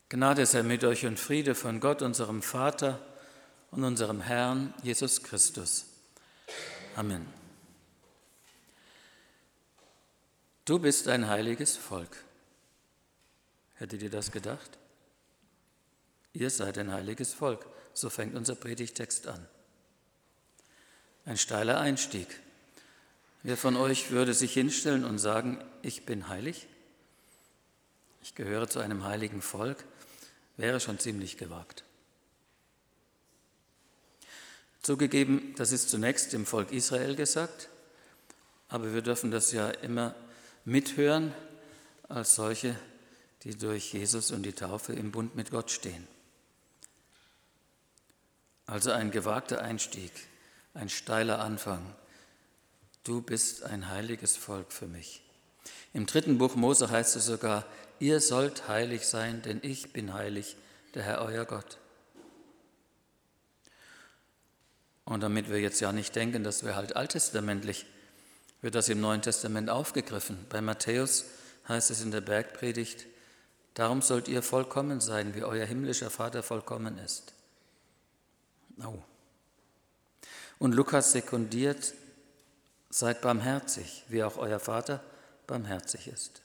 Gnade sei mit euch und Friede von Gott, unserem Vater und unserem Herrn Jesus Christus. Amen. Du bist ein heiliges Volk. Hättet ihr das gedacht? Ihr seid ein heiliges Volk. So fängt unser Predigtext an. Ein steiler Einstieg. Wer von euch würde sich hinstellen und sagen, ich bin heilig? Ich gehöre zu einem heiligen Volk, wäre schon ziemlich gewagt. Zugegeben, das ist zunächst dem Volk Israel gesagt, aber wir dürfen das ja immer mithören als solche, die durch Jesus und die Taufe im Bund mit Gott stehen. Also ein gewagter Einstieg, ein steiler Anfang. Du bist ein heiliges Volk für mich. Im 3. Buch Mose heißt es sogar, ihr sollt heilig sein, denn ich bin heilig, der Herr euer Gott. Und damit wir jetzt ja nicht denken, das wäre halt alttestamentlich, wird das im Neuen Testament aufgegriffen. Bei Matthäus heißt es in der Bergpredigt, darum sollt ihr vollkommen sein, wie euer himmlischer Vater vollkommen ist. Oh. Und Lukas sekundiert, seid barmherzig, wie auch euer Vater barmherzig ist.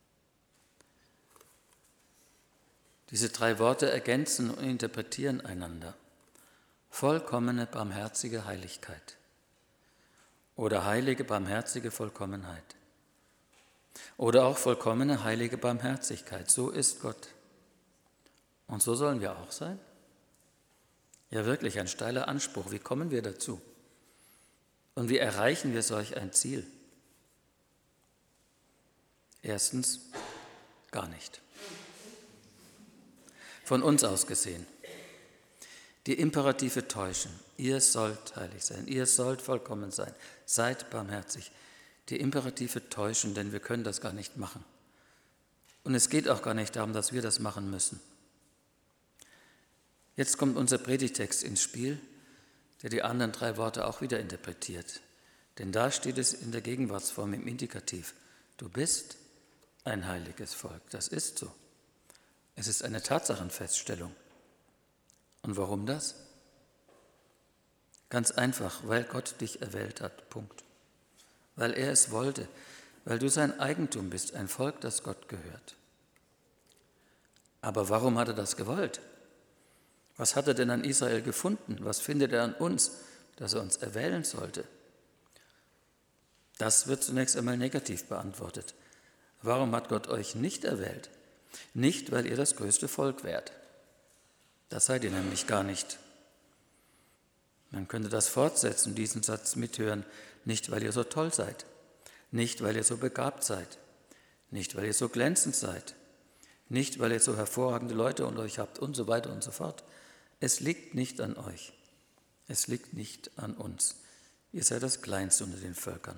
Diese 3 Worte ergänzen und interpretieren einander. Vollkommene, barmherzige Heiligkeit oder heilige, barmherzige Vollkommenheit oder auch vollkommene, heilige Barmherzigkeit. So ist Gott. Und so sollen wir auch sein? Ja, wirklich ein steiler Anspruch. Wie kommen wir dazu? Und wie erreichen wir solch ein Ziel? Erstens, gar nicht. Von uns aus gesehen. Die Imperative täuschen. Ihr sollt heilig sein, ihr sollt vollkommen sein, seid barmherzig. Die Imperative täuschen, denn wir können das gar nicht machen. Und es geht auch gar nicht darum, dass wir das machen müssen. Jetzt kommt unser Predigtext ins Spiel, der die anderen 3 Worte auch wieder interpretiert. Denn da steht es in der Gegenwartsform im Indikativ. Du bist ein heiliges Volk. Das ist so. Es ist eine Tatsachenfeststellung. Und warum das? Ganz einfach, weil Gott dich erwählt hat. Punkt. Weil er es wollte. Weil du sein Eigentum bist, ein Volk, das Gott gehört. Aber warum hat er das gewollt? Was hat er denn an Israel gefunden? Was findet er an uns, dass er uns erwählen sollte? Das wird zunächst einmal negativ beantwortet. Warum hat Gott euch nicht erwählt? Nicht, weil ihr das größte Volk wärt. Das seid ihr nämlich gar nicht. Man könnte das fortsetzen, diesen Satz mithören. Nicht, weil ihr so toll seid. Nicht, weil ihr so begabt seid. Nicht, weil ihr so glänzend seid. Nicht, weil ihr so hervorragende Leute unter euch habt und so weiter und so fort. Es liegt nicht an euch. Es liegt nicht an uns. Ihr seid das Kleinste unter den Völkern.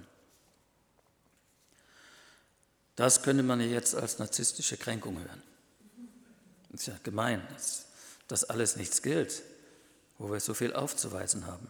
Das könnte man ja jetzt als narzisstische Kränkung hören. Das ist ja gemein, dass das alles nichts gilt, wo wir so viel aufzuweisen haben.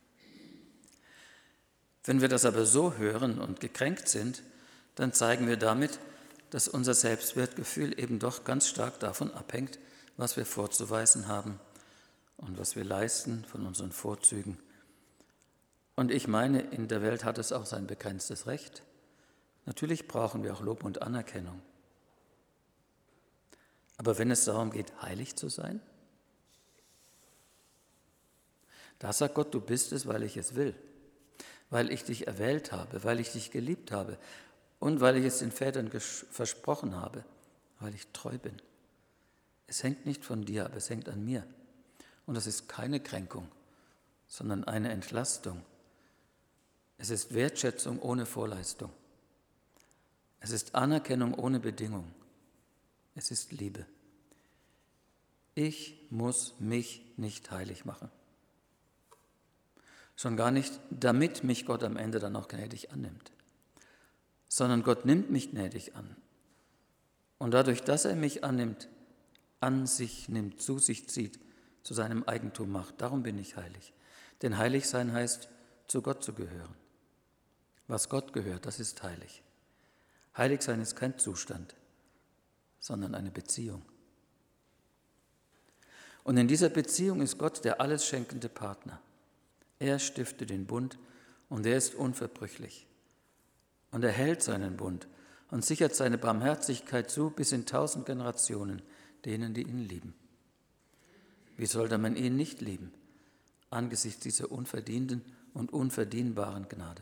Wenn wir das aber so hören und gekränkt sind, dann zeigen wir damit, dass unser Selbstwertgefühl eben doch ganz stark davon abhängt, was wir vorzuweisen haben und was wir leisten von unseren Vorzügen. Und ich meine, in der Welt hat es auch sein begrenztes Recht. Natürlich brauchen wir auch Lob und Anerkennung. Aber wenn es darum geht, heilig zu sein, da sagt Gott, du bist es, weil ich es will, weil ich dich erwählt habe, weil ich dich geliebt habe und weil ich es den Vätern versprochen habe, weil ich treu bin. Es hängt nicht von dir, aber es hängt an mir. Und das ist keine Kränkung, sondern eine Entlastung. Es ist Wertschätzung ohne Vorleistung. Es ist Anerkennung ohne Bedingung. Es ist Liebe. Ich muss mich nicht heilig machen. Schon gar nicht, damit mich Gott am Ende dann auch gnädig annimmt, sondern Gott nimmt mich gnädig an. Und dadurch, dass er mich annimmt, an sich nimmt, zu sich zieht, zu seinem Eigentum macht. Darum bin ich heilig. Denn heilig sein heißt, zu Gott zu gehören. Was Gott gehört, das ist heilig. Heilig sein ist kein Zustand, sondern eine Beziehung. Und in dieser Beziehung ist Gott der alles schenkende Partner. Er stiftet den Bund und er ist unverbrüchlich. Und er hält seinen Bund und sichert seine Barmherzigkeit zu bis in 1000 Generationen denen, die ihn lieben. Wie sollte man ihn nicht lieben, angesichts dieser unverdienten und unverdienbaren Gnade?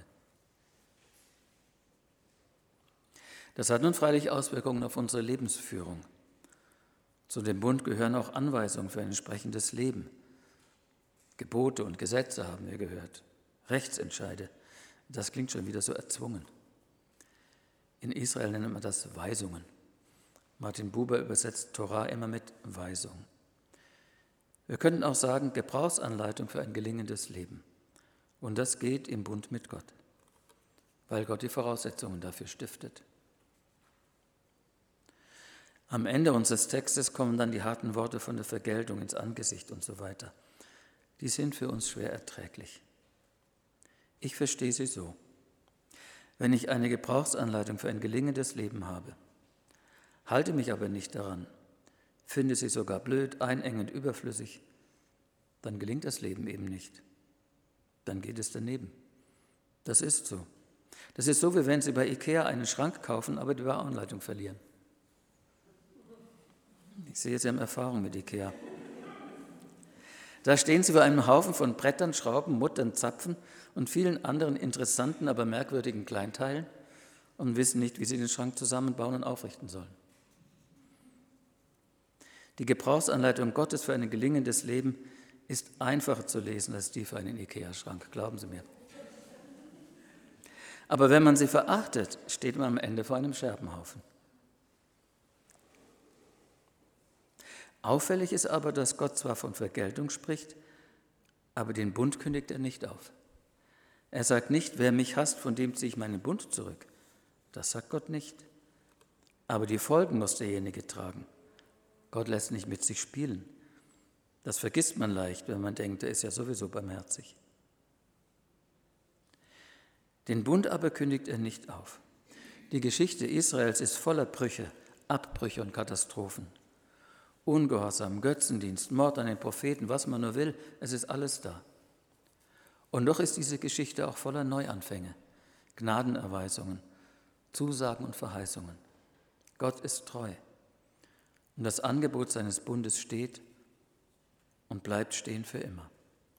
Das hat nun freilich Auswirkungen auf unsere Lebensführung. Zu dem Bund gehören auch Anweisungen für ein entsprechendes Leben. Gebote und Gesetze haben wir gehört, Rechtsentscheide. Das klingt schon wieder so erzwungen. In Israel nennt man das Weisungen. Martin Buber übersetzt Torah immer mit Weisung. Wir könnten auch sagen, Gebrauchsanleitung für ein gelingendes Leben. Und das geht im Bund mit Gott, weil Gott die Voraussetzungen dafür stiftet. Am Ende unseres Textes kommen dann die harten Worte von der Vergeltung ins Angesicht und so weiter. Die sind für uns schwer erträglich. Ich verstehe sie so. Wenn ich eine Gebrauchsanleitung für ein gelingendes Leben habe, halte mich aber nicht daran, finde sie sogar blöd, einengend, überflüssig, dann gelingt das Leben eben nicht. Dann geht es daneben. Das ist so. Das ist so, wie wenn Sie bei Ikea einen Schrank kaufen, aber die Bauanleitung verlieren. Ich sehe, Sie haben Erfahrung mit Ikea. Da stehen Sie vor einem Haufen von Brettern, Schrauben, Muttern, Zapfen und vielen anderen interessanten, aber merkwürdigen Kleinteilen und wissen nicht, wie Sie den Schrank zusammenbauen und aufrichten sollen. Die Gebrauchsanleitung Gottes für ein gelingendes Leben ist einfacher zu lesen als die für einen Ikea-Schrank, glauben Sie mir. Aber wenn man sie verachtet, steht man am Ende vor einem Scherbenhaufen. Auffällig ist aber, dass Gott zwar von Vergeltung spricht, aber den Bund kündigt er nicht auf. Er sagt nicht, wer mich hasst, von dem ziehe ich meinen Bund zurück. Das sagt Gott nicht. Aber die Folgen muss derjenige tragen. Gott lässt nicht mit sich spielen. Das vergisst man leicht, wenn man denkt, er ist ja sowieso barmherzig. Den Bund aber kündigt er nicht auf. Die Geschichte Israels ist voller Brüche, Abbrüche und Katastrophen. Ungehorsam, Götzendienst, Mord an den Propheten, was man nur will, es ist alles da. Und doch ist diese Geschichte auch voller Neuanfänge, Gnadenerweisungen, Zusagen und Verheißungen. Gott ist treu. Und das Angebot seines Bundes steht und bleibt stehen für immer.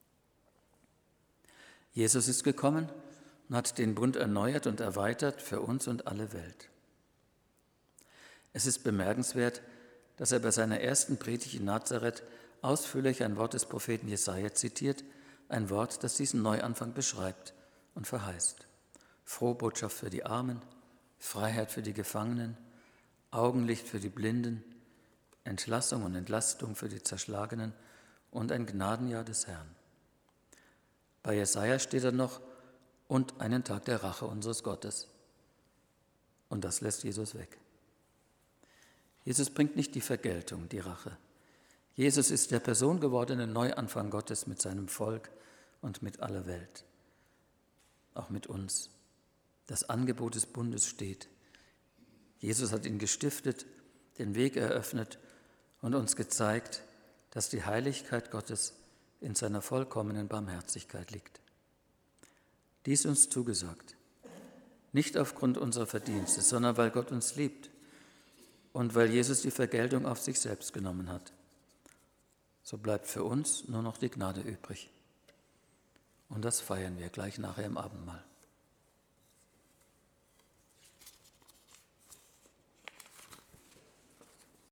Jesus ist gekommen und hat den Bund erneuert und erweitert für uns und alle Welt. Es ist bemerkenswert, dass er bei seiner ersten Predigt in Nazareth ausführlich ein Wort des Propheten Jesaja zitiert, ein Wort, das diesen Neuanfang beschreibt und verheißt. Frohe Botschaft für die Armen, Freiheit für die Gefangenen, Augenlicht für die Blinden, Entlassung und Entlastung für die Zerschlagenen und ein Gnadenjahr des Herrn. Bei Jesaja steht dann noch, und einen Tag der Rache unseres Gottes. Und das lässt Jesus weg. Jesus bringt nicht die Vergeltung, die Rache. Jesus ist der personengewordene Neuanfang Gottes mit seinem Volk und mit aller Welt. Auch mit uns. Das Angebot des Bundes steht. Jesus hat ihn gestiftet, den Weg eröffnet und uns gezeigt, dass die Heiligkeit Gottes in seiner vollkommenen Barmherzigkeit liegt. Dies uns zugesagt, nicht aufgrund unserer Verdienste, sondern weil Gott uns liebt und weil Jesus die Vergeltung auf sich selbst genommen hat. So bleibt für uns nur noch die Gnade übrig. Und das feiern wir gleich nachher im Abendmahl.